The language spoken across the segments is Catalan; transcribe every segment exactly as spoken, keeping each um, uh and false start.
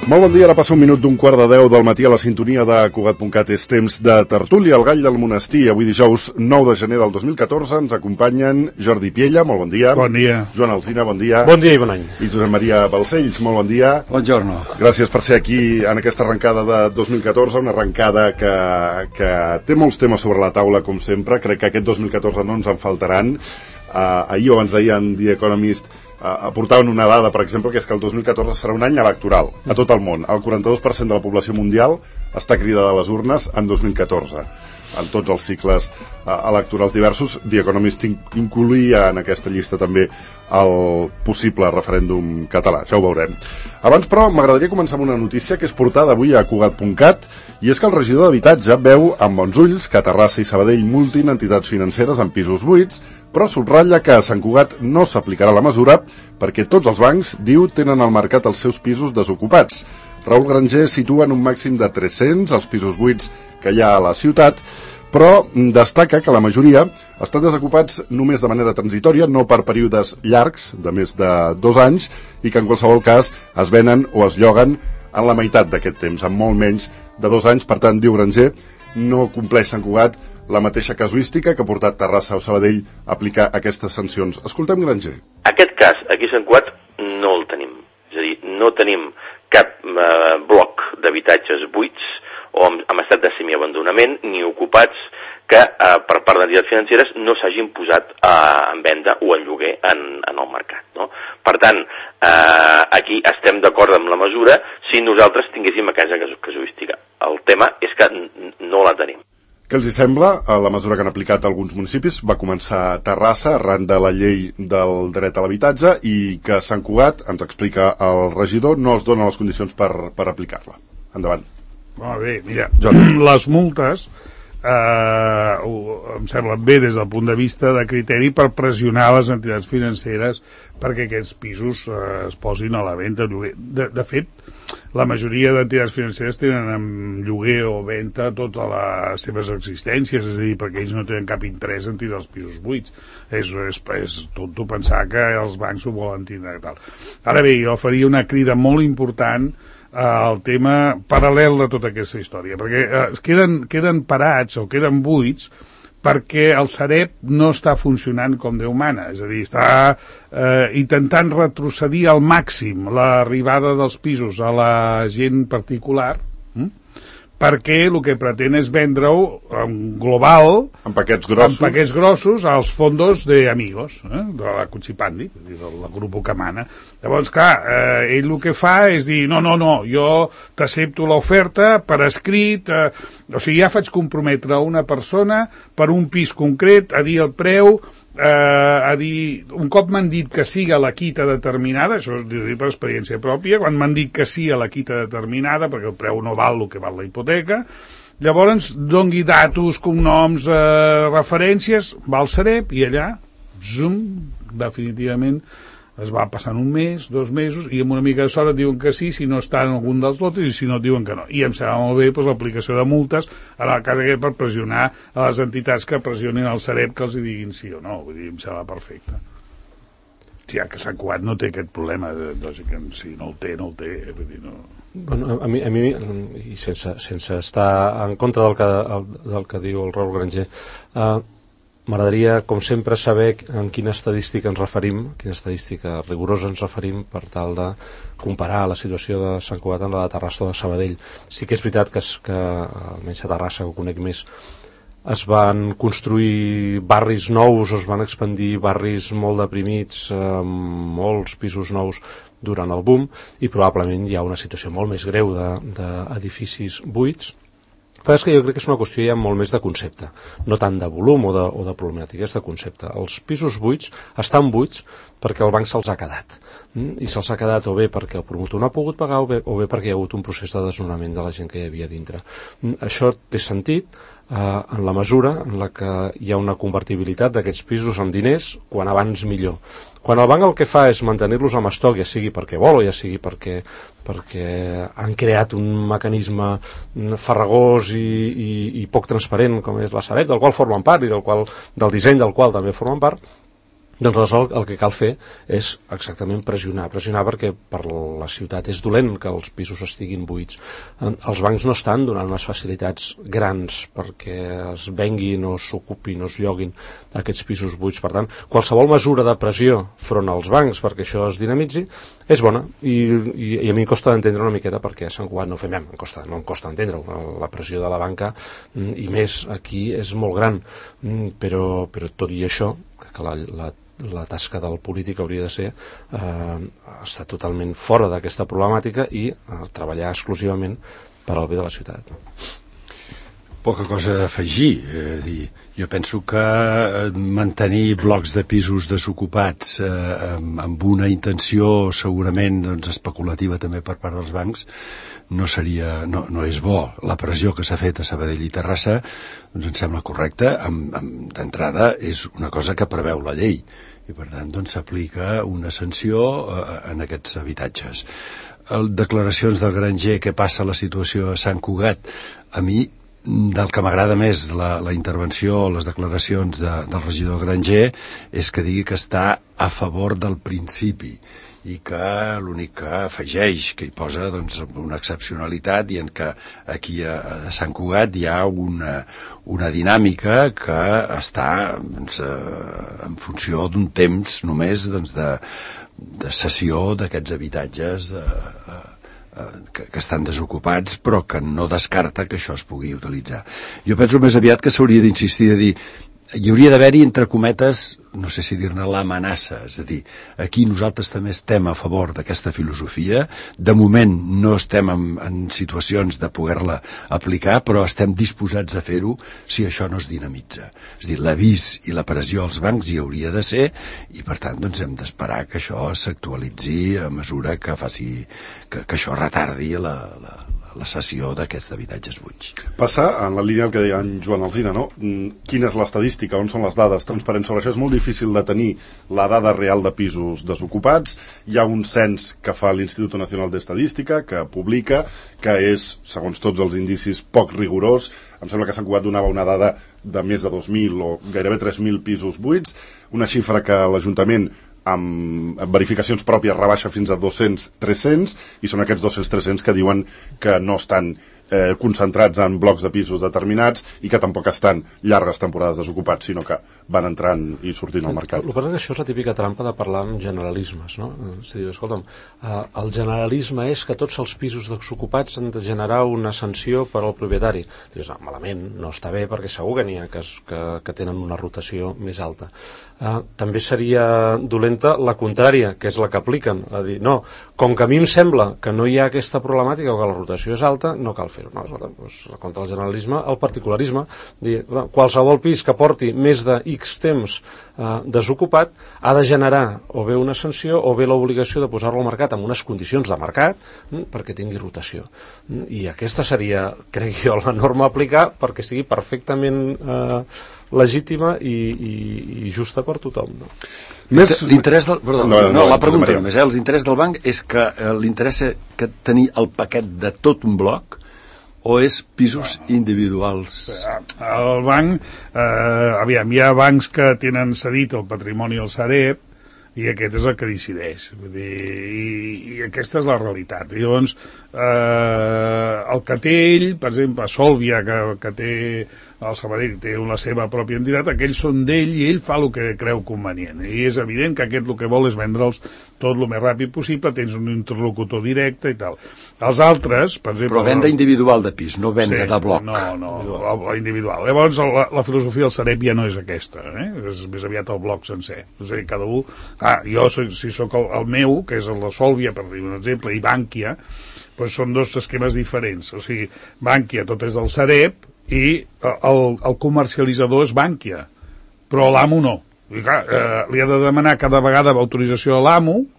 Molt bon dia, ara passa un minut d'un quart de deu del matí a la sintonia de Cugat punt cat. És temps de tertúlia, el gall del monestir. Avui dijous nou de gener del dos mil catorze ens acompanyen Jordi Piella, molt bon dia. Bon dia. Joan Alsina, bon dia. Bon dia i bon any. I Josep Maria Balcells, molt bon dia. Buongiorno. Gràcies per ser aquí en aquesta arrencada de dos mil catorze, una arrencada que, que té molts temes sobre la taula, com sempre. Crec que aquest dos mil catorze no ens en faltaran. Uh, ahir o abans d'ahir en The Economist Uh, aportaven una dada, per exemple, que és que el dos mil catorze serà un any electoral a tot el món. El quaranta-dos per cent de la població mundial està cridada a les urnes en dos mil catorze, en tots els cicles uh, electorals diversos. The Economist incloïa en aquesta llista també el possible referèndum català, ja ho veurem. Abans, però, m'agradaria començar amb una notícia que és portada avui a Cugat punt cat, i és que el regidor d'Habitatge veu amb bons ulls que Terrassa i Sabadell multin entitats financeres en pisos buits, però subratlla que a Sant Cugat no s'aplicarà la mesura perquè tots els bancs, diu, tenen al mercat els seus pisos desocupats. Raül Granger situa en un màxim de tres-cents els pisos buits que hi ha a la ciutat, però destaca que la majoria estan desocupats només de manera transitòria, no per períodes llargs, de més de dos anys, i que en qualsevol cas es venen o es lloguen en la meitat d'aquest temps, en molt menys de dos anys. Per tant, diu Granger, no compleix Sant Cugat la mateixa casuística que ha portat Terrassa o Sabadell a aplicar aquestes sancions. Escoltem Granger. Aquest cas, aquí a Sant Cugat, no el tenim. És a dir, no tenim cap eh, bloc d'habitatges buits o en, en estat de semiabandonament ni ocupats que eh, per part d'entitats financeres no s'hagin posat eh, en venda o en lloguer en, en el mercat, no? Per tant, eh, aquí estem d'acord amb la mesura si nosaltres tinguéssim aquesta casuística. El tema és que no la tenim. Què els hi sembla? La mesura que han aplicat alguns municipis va començar a Terrassa arran de la llei del dret a l'habitatge i que Sant Cugat, ens explica el regidor, no es dona les condicions per, per aplicar-la. Endavant. Molt bé, mira, Jordi. Les multes eh, em semblen bé des del punt de vista de criteri per pressionar les entitats financeres perquè aquests pisos eh, es posin a la venda, a lloguer. De, de fet, la majoria d'entitats financeres tenen en lloguer o venda totes les seves existències, és a dir, perquè ells no tenen cap interès en tirar els pisos buits. És, és, és tonto pensar que els bancs ho volen tindre. Tal. Ara bé, jo faria una crida molt important al tema paral·lel de tota aquesta història, perquè eh, es queden, queden parats o queden buits perquè el Sareb no està funcionant com Déu mana, és a dir, està eh, intentant retrocedir al màxim l'arribada dels pisos a la gent particular, hm? perquè el que pretén és vendre-ho en global, en paquets grossos, en paquets grossos als fondos de amigos, eh? de la Cuchipandi, del, del grup que mana. Llavors, clar, eh, ell el que fa és dir, no, no, no, jo t'accepto l'oferta per escrit, eh, o sigui, ja faig comprometre una persona per un pis concret a dir el preu, eh, a dir, un cop m'han dit que sí a la quita determinada, això és dir per experiència pròpia, quan m'han dit que sí a la quita determinada, perquè el preu no val el que val la hipoteca, llavors dongui datos, cognoms, eh, referències, va al Sareb i allà, zoom, definitivament es va passant un mes, dos mesos, i amb una mica de sort et diuen que sí, si no està en algun dels lotes, i si no et diuen que no. I em sembla molt bé doncs, l'aplicació de multes, en el cas aquest, per pressionar a les entitats que pressionin el Sareb que els hi diguin sí o no. Vull dir, em sembla perfecte. Ja que Sant Cugat no té aquest problema, lògicament, si no el té, no el té. Vull dir, no... Bueno, a mi, a mi i sense, sense estar en contra del que, del que diu el Raül Granger, eh, m'agradaria, com sempre, saber en quina estadística ens referim, quina estadística rigorosa ens referim per tal de comparar la situació de Sant Cugat amb la de Terrassa o de Sabadell. Sí que és veritat que, que almenys a Terrassa, que ho conec més, es van construir barris nous o es van expandir barris molt deprimits, amb molts pisos nous durant el boom, i probablement hi ha una situació molt més greu d'edificis de, buits. Però és que jo crec que és una qüestió ja molt més de concepte, no tant de volum o de, o de problemàtica, és de concepte. Els pisos buits estan buits perquè el banc se'ls ha quedat, i se'ls ha quedat o bé perquè el promotor no ha pogut pagar o bé, o bé perquè hi ha hagut un procés de desnonament de la gent que hi havia dintre. Això té sentit eh, en la mesura en la que hi ha una convertibilitat d'aquests pisos en diners, quan abans millor. Quan el banc el que fa és mantenir-los amb estoc, ja sigui perquè vol o ja sigui perquè, perquè han creat un mecanisme farragós i, i, i poc transparent com és la Sareb, del qual formen part i del, qual, del disseny del qual també formen part, Doncs aleshores el que cal fer és exactament pressionar, pressionar perquè per la ciutat és dolent que els pisos estiguin buits. Els bancs no estan donant unes facilitats grans perquè es venguin o s'ocupin o es lloguin aquests pisos buits. Per tant, qualsevol mesura de pressió front als bancs perquè això es dinamitzi és bona i, i, i a mi em costa d'entendre una miqueta perquè a Sant Cugat no ho fem, em costa, no em costa entendre-ho. La pressió de la banca i més aquí és molt gran, però, però tot i això que la, la la tasca del polític hauria de ser eh, estar totalment fora d'aquesta problemàtica i eh, treballar exclusivament per al bé de la ciutat. Poca cosa a afegir, eh, dir, jo penso que mantenir blocs de pisos desocupats eh, amb, amb una intenció segurament doncs, especulativa també per part dels bancs no seria, no, no és bo. La pressió que s'ha fet a Sabadell i Terrassa doncs em sembla correcta, amb, amb, d'entrada és una cosa que preveu la llei i per tant doncs s'aplica una sanció eh, en aquests habitatges. El, declaracions del Granger, què passa a la situació a Sant Cugat, a mi del que m'agrada més la, la intervenció, les declaracions de, del regidor Granger és que digui que està a favor del principi i que l'únic que afegeix, que hi posa doncs, una excepcionalitat i en què aquí a, a Sant Cugat hi ha una, una dinàmica que està doncs, eh, en funció d'un temps només doncs, de, de cessió d'aquests habitatges eh, eh, que, que estan desocupats però que no descarta que això es pugui utilitzar. Jo penso més aviat que s'hauria d'insistir a dir hi hauria d'haver-hi, entre cometes, no sé si dir-ne l'amenaça, és a dir, aquí nosaltres també estem a favor d'aquesta filosofia, de moment no estem en, en situacions de poder-la aplicar, però estem disposats a fer-ho si això no es dinamitza. És a dir, l'avís i la pressió als bancs hi hauria de ser i, per tant, doncs hem d'esperar que això s'actualitzi a mesura que faci, que, que això retardi la, la, la cessió d'aquests habitatges buits. Passa en la línia del que deia en Joan Alsina, no? Quina és l'estadística, on són les dades transparents sobre això? És molt difícil de tenir la dada real de pisos desocupats. Hi ha un cens que fa l'Institut Nacional d'Estadística, que publica, que és, segons tots els indicis, poc rigorós. Em sembla que Sant Cugat donava una dada de més de dos mil o gairebé tres mil pisos buits, una xifra que l'Ajuntament amb verificacions pròpies rebaixa fins a dos-cents tres-cents i són aquests dos-cents tres-cents que diuen que no estan eh, concentrats en blocs de pisos determinats i que tampoc estan llargues temporades desocupats, sinó que van entrant i sortint al mercat. El que passa és que això és la típica trampa de parlar amb generalismes, no? És a dir, escolta'm, eh, el generalisme és que tots els pisos desocupats han de generar una sanció per al propietari. Dius, no, malament, no està bé perquè segur que n'hi ha que, que, que tenen una rotació més alta. Eh, també seria dolenta la contrària, que és la que apliquen, a dir, no, com que a mi em sembla que no hi ha aquesta problemàtica o que la rotació és alta, no cal fer-ho. No, doncs, contra el generalisme, el particularisme, dir, qualsevol pis que porti més de X temps eh, desocupat ha de generar o bé una sanció o bé l'obligació de posar-lo al mercat amb unes condicions de mercat mm, perquè tingui rotació. Mm, I aquesta seria, crec jo, la norma a aplicar perquè sigui perfectament eh, legítima i, i, i justa per tothom, no? Més l'interès del... Perdó, no, no, no, la pregunta no, només, eh? L'interès del banc és que eh, l'interessa que tenir el paquet de tot un bloc o és pisos individuals? El banc, eh, aviam, hi ha bancs que tenen cedit el patrimoni al Sareb i aquest és el que decideix. Vull dir, i, i aquesta és la realitat. I llavors, eh, el que té ell, per exemple, Solvia, que, que té el Sabadell, té la seva pròpia entitat, aquells són d'ell i ell fa el que creu convenient. I és evident que aquest el que vol és vendre'ls tot el més ràpid possible, tens un interlocutor directe i tal. Els altres, per exemple... Però venda individual de pis, no venda sí, de bloc. No, no, individual. individual. Llavors, la, la filosofia del Sareb ja no és aquesta, eh? És més aviat el bloc sencer. És a dir, cada un... Ah, jo, si sóc el, el meu, que és el de Solvia, per dir un exemple, i Bànquia, doncs són dos esquemes diferents. O sigui, Bànquia tot és del Sareb i el, el comercialitzador és Bànquia, però l'amo no. I clar, eh, li ha de demanar cada vegada autorització a l'amo,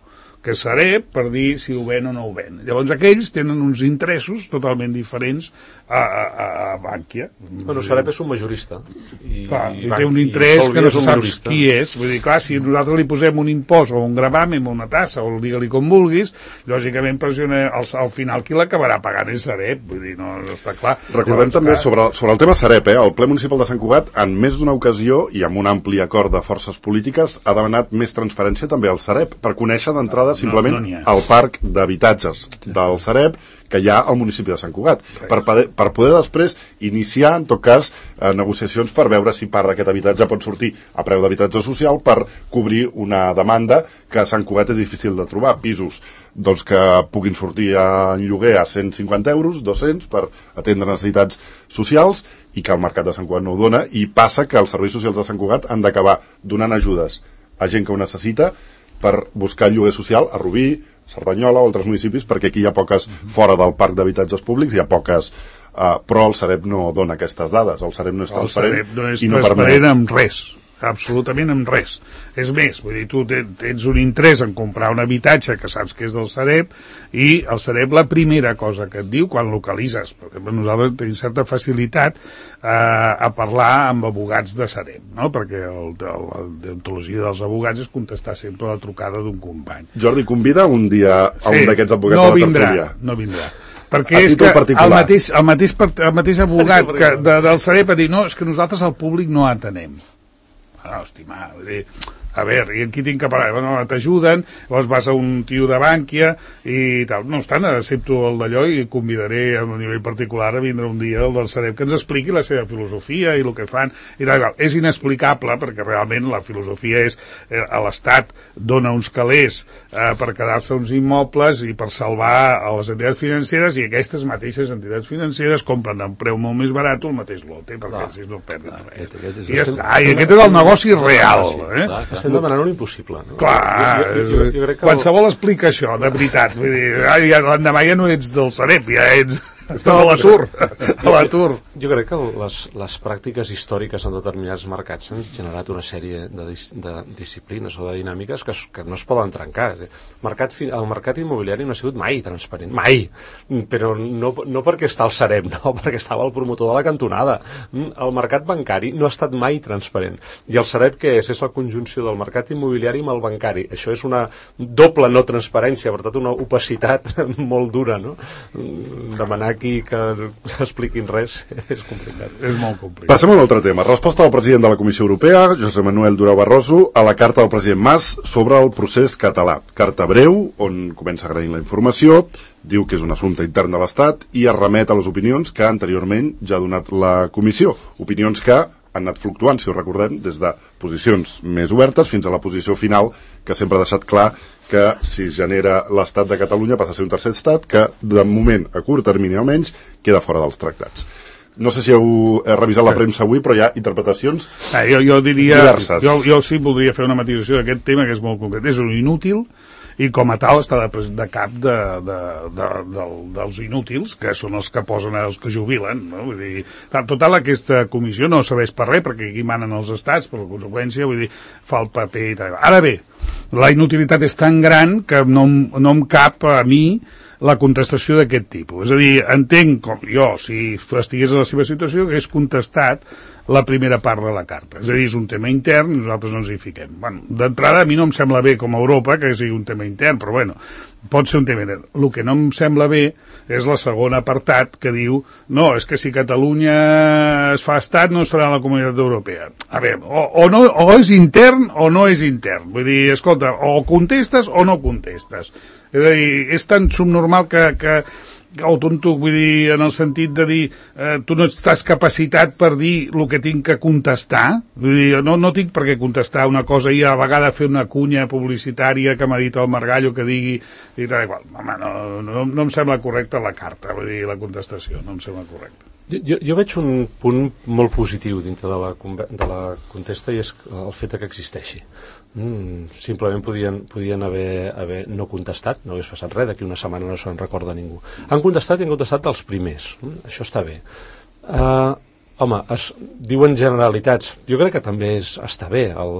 que és Sareb, per dir si ho ven o no ho ven. Llavors aquells tenen uns interessos totalment diferents a, a, a Bankia. Bueno, Sareb és un majorista. I, clar, i, i Banc, té un interès i que no se sap minorista. qui és. Vull dir, clar, si nosaltres li posem un impost o un gravamen o una tassa o digue-li com vulguis, lògicament pressiona al, al final qui l'acabarà pagant és Sareb. Vull dir, no, no està clar. Recordem Llavors, també clar... sobre, sobre el tema Sareb, eh? El ple municipal de Sant Cugat, en més d'una ocasió i amb un ampli acord de forces polítiques, ha demanat més transparència també al Sareb, per conèixer d'entrada simplement no, no el parc d'habitatges del Sareb que hi ha al municipi de Sant Cugat, per, per poder després iniciar, en tot cas, eh, negociacions per veure si part d'aquest habitatge pot sortir a preu d'habitatge social per cobrir una demanda que a Sant Cugat és difícil de trobar, pisos doncs, que puguin sortir en lloguer a cent cinquanta euros, dos-cents, per atendre necessitats socials, i que el mercat de Sant Cugat no ho dona, i passa que els serveis socials de Sant Cugat han d'acabar donant ajudes a gent que ho necessita per buscar lloguer social a Rubí, Cerdanyola o altres municipis, perquè aquí hi ha poques, fora del parc d'habitatges públics, hi ha poques, uh, però el Sareb no dona aquestes dades, el Sareb no és transparent. El Sareb no és i no transparent permet... amb res, absolutament amb res. És més, vull dir, tu tens un interès en comprar un habitatge que saps que és del Sareb, i el Sareb la primera cosa que et diu quan localitzes, per exemple, nosaltres tenim certa facilitat eh, a parlar amb abogats de Sareb, no? Perquè el, el, la deontologia dels abogats és contestar sempre la trucada d'un company. Jordi, convida un dia a sí, un d'aquests advocats no a la vindrà, tertúlia. No vindrà. Perquè és que el mateix, el, mateix, el mateix abogat que de, del Sareb ha dit, no, és que nosaltres al públic no atenem. Ah, estimar, vull dir, a veure, i aquí tinc que parar, bueno, t'ajuden, llavors vas a un tio de Bankia i tal, no obstant, accepto el d'allò i convidaré a un nivell particular a vindre un dia el del Sareb que ens expliqui la seva filosofia i el que fan, i tal, és inexplicable perquè realment la filosofia és eh, a l'Estat dona uns calés eh, per quedar-se uns immobles i per salvar a les entitats financeres, i aquestes mateixes entitats financeres compren a un preu molt més barat el mateix lote, perquè no. Si no perden res. I ja està, i aquest és el negoci real, eh? Estem demanant un impossible, no? Clar, jo, jo, jo, jo crec que qualsevol el... explica això, de veritat. Vull dir, ja, l'endemà ja no ets del Sareb, ja ets... Estàs a l'atur, a l'atur. Jo crec que les, les pràctiques històriques en determinats mercats han generat una sèrie de, de disciplines o de dinàmiques que, que no es poden trencar. El mercat, el mercat immobiliari no ha sigut mai transparent, mai, però no, no perquè està el Sareb, no, perquè estava el promotor de la cantonada. El mercat bancari no ha estat mai transparent. I el Sareb què és? És la conjunció del mercat immobiliari amb el bancari. Això és una doble no transparència, per tant una opacitat molt dura, no? Demanar aquí que expliquin res és complicat. És molt complicat. Passem a un altre tema. Resposta del president de la Comissió Europea, José Manuel Durão Barroso, a la carta del president Mas sobre el procés català. Carta breu, on comença agraint la informació, diu que és un assumpte intern de l'Estat i es remet a les opinions que anteriorment ja ha donat la Comissió. Opinions que han anat fluctuant, si ho recordem, des de posicions més obertes fins a la posició final, que sempre ha deixat clar que si genera l'Estat de Catalunya passa a ser un tercer estat que, de moment, a curt termini almenys, queda fora dels tractats. No sé si heu revisat la premsa avui, però hi ha interpretacions ah, jo, jo diria, diverses. Jo, jo sí voldria fer una matisació d'aquest tema, que és molt concret. És un inútil, i com a tal està de, de cap de, de, de, de, dels inútils, que són els que posen els que jubilen, no? Vull dir, total aquesta comissió no serveix per res, perquè aquí manen els estats, per conseqüència, vull dir, fa el paper i tal. Ara bé, la inutilitat és tan gran que no, no em cap a mi la contestació d'aquest tipus. És a dir, entenc com jo, si estigués en la seva situació, que hagués contestat la primera part de la carta. És a dir, és un tema intern i nosaltres no ens hi fiquem. Bueno, d'entrada, a mi no em sembla bé com a Europa que sigui un tema intern, però bueno, pot ser un tema intern. El que no em sembla bé és la segona apartat que diu no, és que si Catalunya es fa estat no estarà a la Comunitat Europea. A veure, o, o, no, o és intern o no és intern. Vull dir, escolta, o contestes o no contestes. És a dir, és tan subnormal que, que o tonto, vull dir, en el sentit de dir eh, tu no estàs capacitat per dir el que tinc que contestar. Vull dir, no, no tinc per què contestar una cosa i a la vegada fer una cunya publicitària que m'ha dit el Margallo que digui i tal, igual. Home, no, no, no em sembla correcta la carta, vull dir, la contestació, no em sembla correcta. Jo, jo, jo veig un punt molt positiu dintre de la, de la contesta, i és el fet que existeixi. Mm, simplement podien, podien haver, haver no contestat, no hagués passat res, d'aquí una setmana no se'n recorda ningú. Han contestat i han contestat dels primers. Mm, això està bé. Uh, home, es diuen generalitats. Jo crec que també és, està bé. El,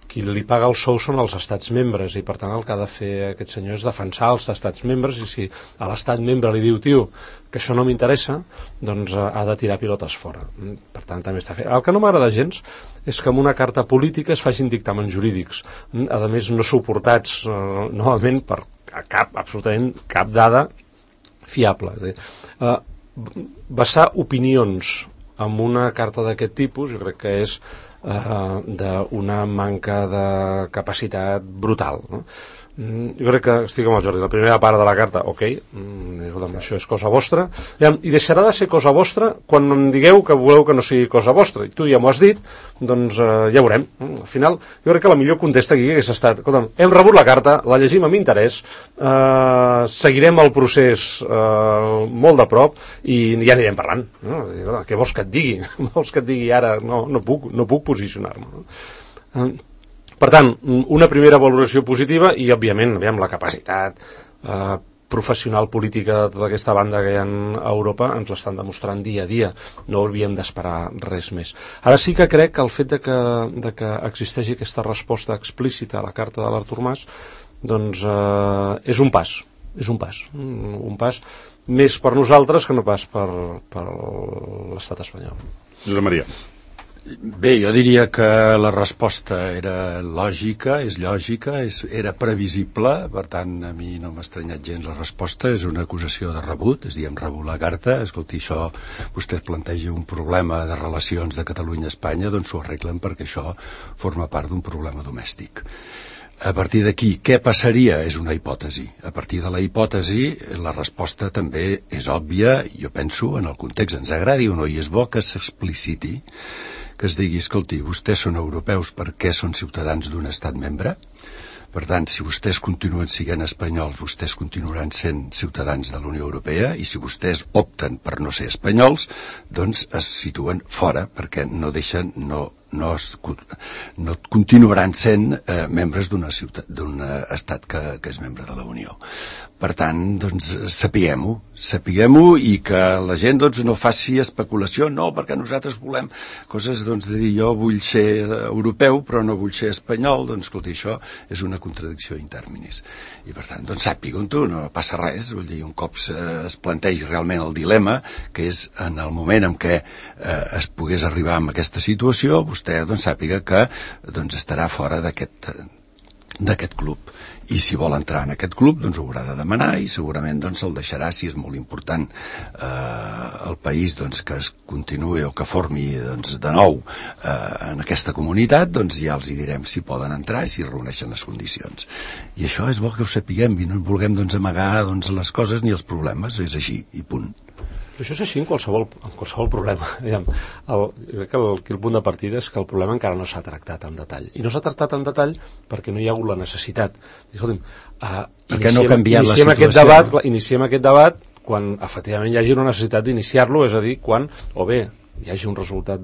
qui li paga el sou són els estats membres i per tant el que ha de fer aquest senyor és defensar els estats membres, i si a l'estat membre li diu, tio, que això no m'interessa, doncs ha de tirar pilotes fora. Per tant també està fet. El que no m'agrada gens és que amb una carta política es facin dictàmens jurídics, a més no suportats eh, novament per cap, absolutament cap dada fiable. Eh, basar opinions amb una carta d'aquest tipus jo crec que és Uh, d'una manca de capacitat brutal, no? Mm, jo crec que estic amb el Jordi, la primera part de la carta, ok, mm, això és cosa vostra, i deixarà de ser cosa vostra quan em digueu que voleu que no sigui cosa vostra, i tu ja m'ho has dit, doncs uh, ja veurem. Al final, jo crec que la millor contesta aquí hagués estat, escolta'm, hem rebut la carta, la llegim amb interès, uh, seguirem el procés uh, molt de prop i ja anirem parlant, no? Què vols que et digui? Vols que et digui ara? No, no puc, no puc posicionar-me, no? Uh, Per tant, una primera valoració positiva i, òbviament, aviam, la capacitat eh, professional política de tota aquesta banda que hi ha a Europa ens l'estan demostrant dia a dia. No hauríem d'esperar res més. Ara sí que crec que el fet de que, de que existeixi aquesta resposta explícita a la carta de l'Artur Mas doncs eh, és un pas. És un pas. Un pas més per nosaltres que no pas per, per l'estat espanyol. Josep Maria. Bé, jo diria que la resposta era lògica, és lògica, és, era previsible, per tant, a mi no m'ha estranyat gens la resposta, és una acusació de rebut, és a dir, em rebut la carta, escolti, això, vostè planteja un problema de relacions de Catalunya a Espanya, doncs s'ho arreglen perquè això forma part d'un problema domèstic. A partir d'aquí, què passaria? És una hipòtesi. A partir de la hipòtesi, la resposta també és òbvia, jo penso, en el context, ens agradi o no, i és bo que s'expliciti, que es digui, escolti, vostès són europeus perquè són ciutadans d'un estat membre, per tant, si vostès continuen sent espanyols, vostès continuaran sent ciutadans de la Unió Europea, i si vostès opten per no ser espanyols, doncs es situen fora, perquè no deixen, no, no, es, no continuaran sent eh, membres d'un estat que, que és membre de la Unió. Per tant, doncs, sapiguem-ho, sapiguem-ho i que la gent doncs, no faci especulació, no, perquè nosaltres volem coses doncs, de dir jo vull ser europeu però no vull ser espanyol, doncs escolti, això és una contradicció in terminis. I per tant, doncs sàpiga-ho tu, no passa res, vull dir, un cop es plantegi realment el dilema, que és en el moment en què eh, es pogués arribar a aquesta situació, vostè doncs, sàpiga que doncs, estarà fora d'aquest d'aquest club, i si vol entrar en aquest club doncs ho haurà de demanar i segurament doncs el deixarà, si és molt important eh, el país doncs que es continuï o que formi doncs de nou eh, en aquesta comunitat, doncs ja els hi direm si poden entrar i si reuneixen les condicions, i això és bo que ho sapiguem i no vulguem doncs amagar doncs les coses ni els problemes, és així i punt. Això és així en qualsevol, en qualsevol problema. El, jo crec que el, que el punt de partida és que el problema encara no s'ha tractat en detall. I no s'ha tractat en detall perquè no hi ha hagut la necessitat. Escolti'm, uh, perquè no ha canviat la situació. Aquest debat, iniciem aquest debat quan efectivament hi hagi una necessitat d'iniciar-lo, és a dir, quan, o bé, hi hagi un resultat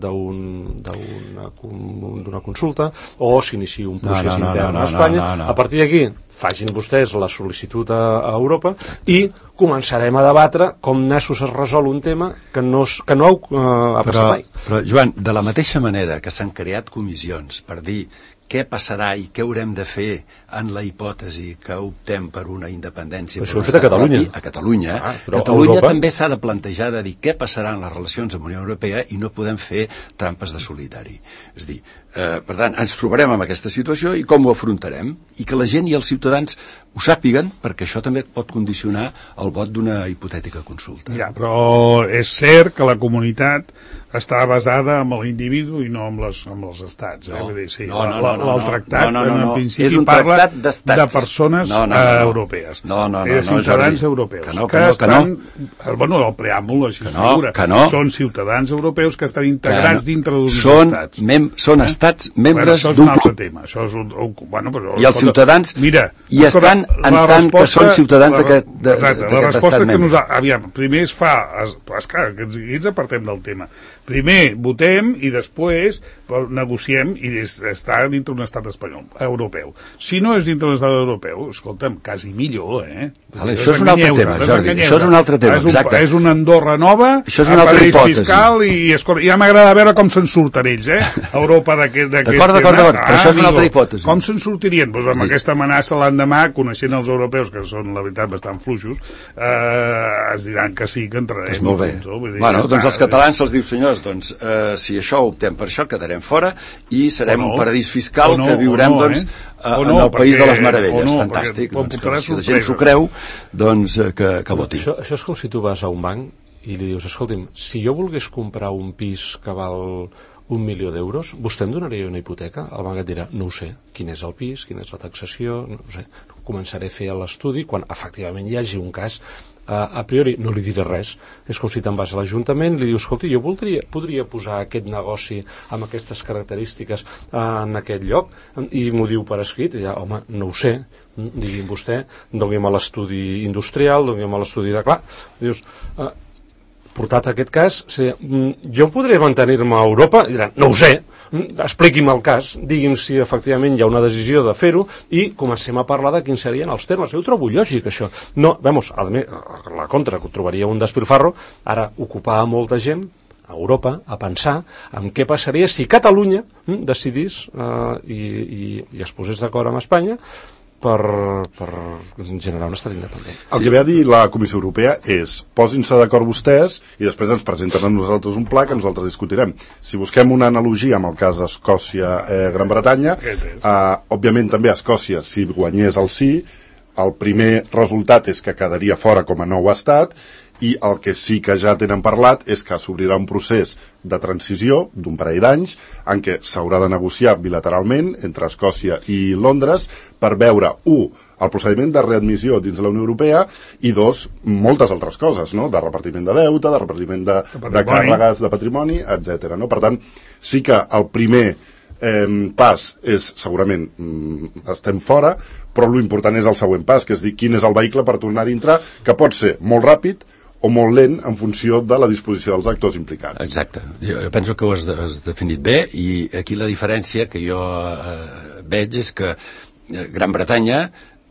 d'una consulta o s'inici un procés no, no, intern no, no, a Espanya. No, no, no. A partir d'aquí facin vostès la sol·licitud a, a Europa i començarem a debatre com nassos es resol un tema que no, que no uh, ha passat mai. Però, Joan, de la mateixa manera que s'han creat comissions per dir què passarà i què haurem de fer en la hipòtesi que optem per una independència. Però això ho hem fet a Catalunya. Propi, a Catalunya. Ah, Catalunya Europa... també s'ha de plantejar de dir què passarà en les relacions amb la Unió Europea i no podem fer trampes de solitari. És dir, eh, per tant, ens trobarem en aquesta situació i com ho afrontarem i que la gent i els ciutadans ho sàpiguen, perquè això també pot condicionar el vot d'una hipotètica consulta. Ja, però és cert que la comunitat està basada en l'individu i no en, les, en els estats. Eh? No, Vull dir, sí, no, no, la, no, el tractat, no, no, no, no. en principi, és un parla tractat de persones no, no, no, no. europees. No, no, no, de ciutadans no, europeus. Que no, que, que no, estan, que no. Bueno, el preàmbul així que no, figura. Que no. Són ciutadans europeus que estan integrats que no. dintre d'uns són estats. Mem són eh? estats membres bueno, d'un club. Això és un altre club. tema. Això és un, un, bueno, però, I els ciutadans mira, hi estan en tant que són ciutadans d'aquest estat membre. La resposta que nosaltres... Aviam, primer es fa... Es, es, clar, que ens, ens apartem del tema. Primer votem i després negociem i és, està dintre un estat espanyol, europeu. Si no és dintre un estat europeu, escolta'm, quasi millor, eh? Vale, això és un altre tema, Jordi. Això és un altre tema, és un, exacte. És una Andorra nova, això és una altra hipòtesi. Fiscal i, escolta, ja m'agrada veure com se'n surten ells, eh? Europa d'aquí. d'aquest tema... D'acord, d'acord, d'acord, però això és una altra hipòtesi. Com se'n sortirien? Doncs amb sí. aquesta amenaça l'endemà, coneixent els europeus, que són, la veritat, bastant fluixos, eh, ens diran que sí, que entrarem. És molt bé. Doncs, dir, bueno, ja doncs està, els catalans se'ls diu, senyors, doncs, eh, si això optem per això, quedarem fora i serem no, un paradís fiscal no, que viurem, no, doncs, eh? no, en el país perquè, de les meravelles. No, fantàstic. Doncs, que, si la gent s'ho creu, doncs, eh, que, que voti. Això, això és com si tu vas a un banc i li dius, escolti'm, si jo volgués comprar un pis que val un milió d'euros, vostè em donaria una hipoteca? El banc et dirà, no ho sé, quin és el pis, quina és la taxació, no ho sé. Començaré a fer l'estudi quan efectivament hi hagi un cas. Uh, a priori no li diré res. És com si te'n vas a l'Ajuntament i li dius, escolti, jo voldria, podria posar aquest negoci amb aquestes característiques uh, en aquest lloc, i m'ho diu per escrit, i ja, home, no ho sé, digui'm vostè, doni'm l'estudi industrial, doni'm l'estudi de... Clar, dius... Uh, portat aquest cas, seria, jo podré mantenir-me a Europa? I diran, no ho sé, expliqui'm el cas, digui'm si efectivament hi ha una decisió de fer-ho i comencem a parlar de quins serien els termes. Jo ho trobo lògic, això. No, vamos, a la contra, que trobaria un despilfarro, ara ocupar a molta gent a Europa a pensar en què passaria si Catalunya decidís eh, i, i, i es posés d'acord amb Espanya Per, per generar un estat independent. El que ve a dir la Comissió Europea és posin-se d'acord vostès i després ens presenten a nosaltres un pla que nosaltres discutirem. Si busquem una analogia amb el cas Escòcia-Gran eh, Bretanya, eh, òbviament també a Escòcia, si guanyés el sí, el primer resultat és que quedaria fora com a nou estat, i el que sí que ja tenen parlat és que s'obrirà un procés de transició d'un parell d'anys en què s'haurà de negociar bilateralment entre Escòcia i Londres per veure, u, el procediment de readmissió dins la Unió Europea i, dos, moltes altres coses, no? De repartiment de deute, de repartiment de, de, de càrregues de patrimoni, etcètera. No? Per tant, sí que el primer eh, pas és, segurament, mm, estem fora, però l'important és el següent pas, que és dir, quin és el vehicle per tornar-hi a entrar, que pot ser molt ràpid o molt lent en funció de la disposició dels actors implicats. Exacte. Jo, jo penso que ho has, has definit bé i aquí la diferència que jo eh, veig és que Gran Bretanya,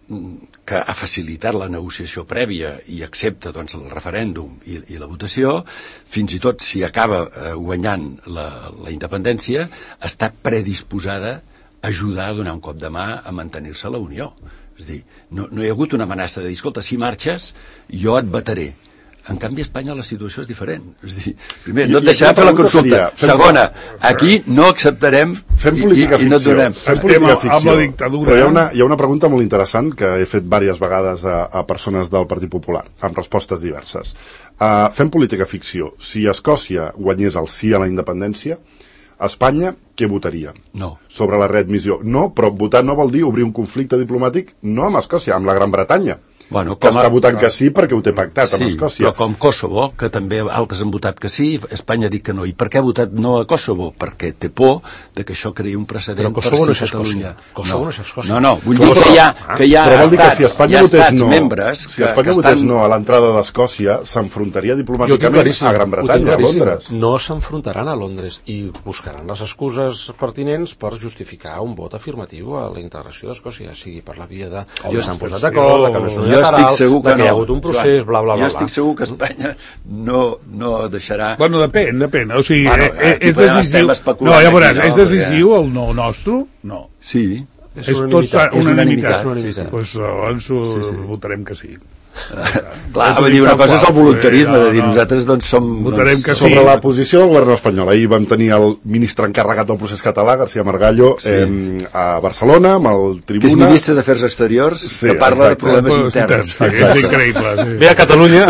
que ha facilitat la negociació prèvia i accepta doncs, el referèndum i, i la votació, fins i tot si acaba eh, guanyant la, la independència, està predisposada a ajudar a donar un cop de mà a mantenir-se a la Unió. És a dir, no, no hi ha hagut una amenaça de dir, escolta, si marxes, jo et vetaré. En canvi, a Espanya la situació és diferent. És a dir, primer, no et deixarà fer la consulta. Seria, Segona, aquí no acceptarem fem política i, i no et donem. Fem política ficció. Amb la dictadura. Però hi ha, una, hi ha una pregunta molt interessant que he fet diverses vegades a, a persones del Partit Popular, amb respostes diverses. Uh, fem política ficció. Si Escòcia guanyés el sí a la independència, Espanya, què votaria? No. Sobre la readmissió. No, però votar no vol dir obrir un conflicte diplomàtic no amb Escòcia, amb la Gran Bretanya. Bueno, que està votant que sí perquè ho té pactat sí, amb Escòcia. Però com Kosovo, que també altres han votat que sí, Espanya ha dit que no. I per què ha votat no a Kosovo? Perquè té por de que això creï un precedent per si no Catalunya. Kosovo no és Escòcia. No, no, vull dir que hi ha, que hi ha però estats, si Espanya hi ha estats no, membres si Espanya que, que votés estan... no a l'entrada d'Escòcia, s'enfrontaria diplomàticament a Gran Bretanya, a Londres. No s'enfrontaran a Londres i buscaran les excuses pertinents per justificar un vot afirmatiu a la integració d'Escòcia, sigui per la via de que s'han posat d'acord, que no és unilateral, que hi ha hagut un procés, Joan, bla, bla, bla. Jo estic segur que Espanya no, no deixarà... Bueno, depèn, depèn. O sigui, bueno, eh, és decisiu... No, ja veuràs, no, és decisiu perquè... el no nostre? No. Sí. És, és unanimitat. És unanimitat. És unanimitat. Sí, sí. Pues llavors sí, sí. votarem que sí. Clar, vull dir, una cosa és el voluntarisme, de dir, nosaltres doncs som... Votarem que sí. Sobre la posició del govern espanyol, ahir vam tenir el ministre encarregat del procés català, García Margallo, sí. eh, a Barcelona, amb el Tribuna... Que és ministre d'Afers Exteriors, sí, que parla exacte. de problemes pues, interns. Sí, és increïble. Sí. Ve a Catalunya...